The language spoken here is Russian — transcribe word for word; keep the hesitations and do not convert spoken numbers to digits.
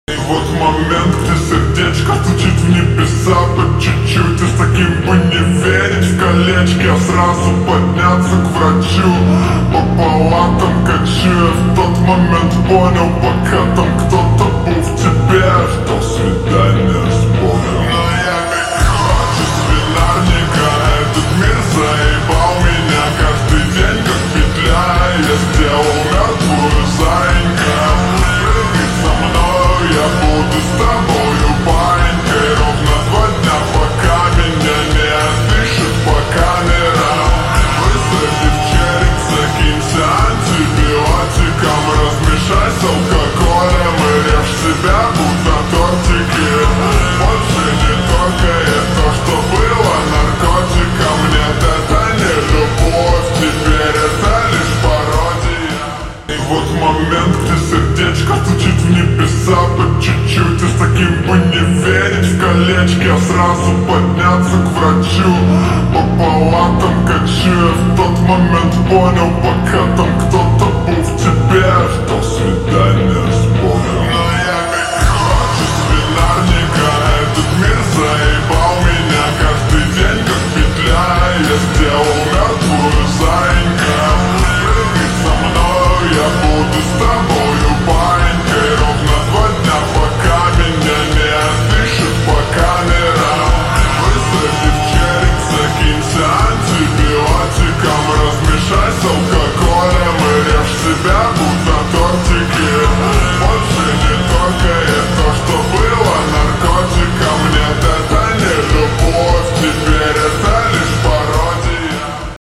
И вот момент, где сердечко стучит в небеса по чуть-чуть. И с таким бы не верить в колечки, а сразу подняться к врачу. По палатам качу, я в тот момент понял, пока там кто-то был в тебе. Ждал свидания с Богом. Но я ведь хочу свинарника. Этот мир заебал меня каждый день как петля. Я сделал мертвую заинька. Прыгай со мной, я буду с тобою паренькой. Ровно два дня, пока меня не отыщут по камерам. Высади в череп, закинься антибиотиком. Размешай с алкоголем и режь себя, будто тортики. Больше не только это, что было наркотиком. Нет, это не любовь, теперь это лишь пародия. И вот момент, где сердечко стучит в небеса по чуть-чуть. И с таким бы не верить в колечки, а сразу подняться к врачу. По палатам качу, я в тот момент понял, пока там кто-то был в тебе. Ждал свидания с